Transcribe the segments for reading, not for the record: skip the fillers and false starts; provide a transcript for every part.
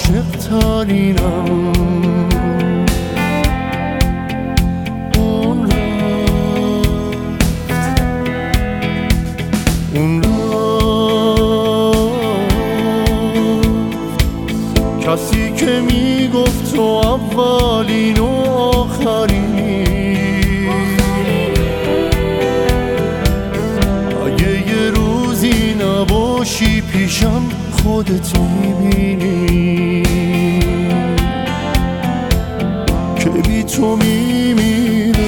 عاشق ترینم. اون کسی که میگفت تو اولین و آخرینی، اگه یه روزی نباشی پیشم خودت میبینی که بی تو میمیرم.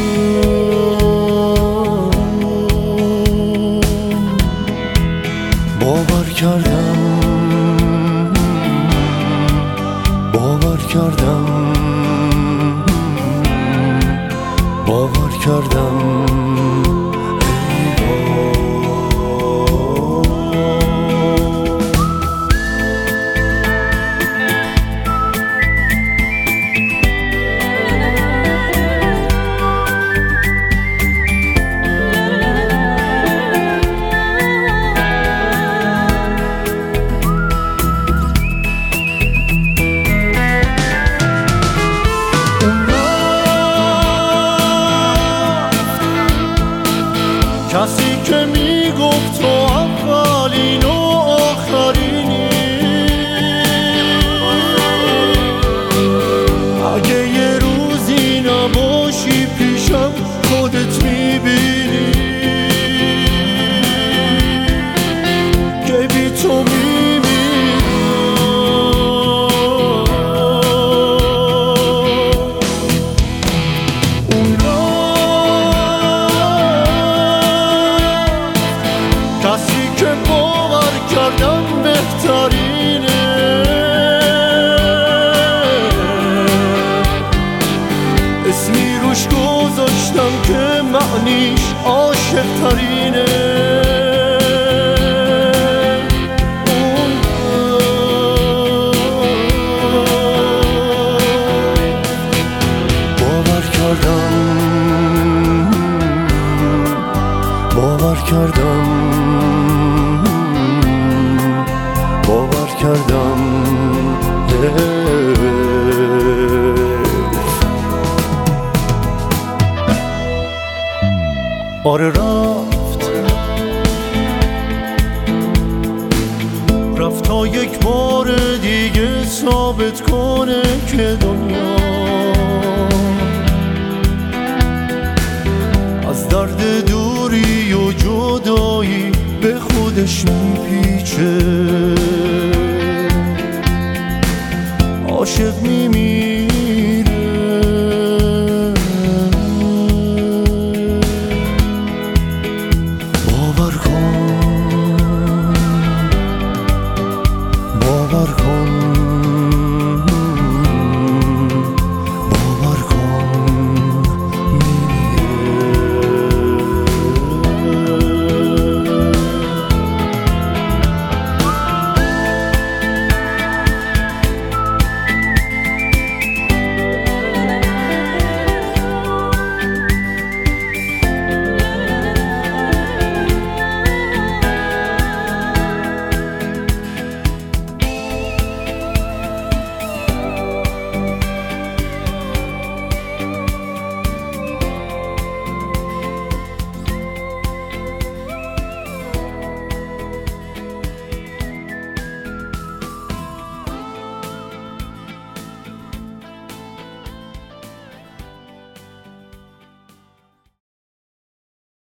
باور کردم باور کردم باور کردم. کسی که میگفت تو اولین و آخرینی، اگه یه روزی نباشی پیشم خودت میبینی که بی تو میمیرم. کسی که باور کردم بهترینه، اسمی روش گذاشتم که معنیش عاشق ترینه. باور کردم باور کردم باور کردم. آره رفت تا یک بار دیگه ثابت کنه که دنیا از درد دوری و جدایی به خودش میپیچه. عاشق میمیره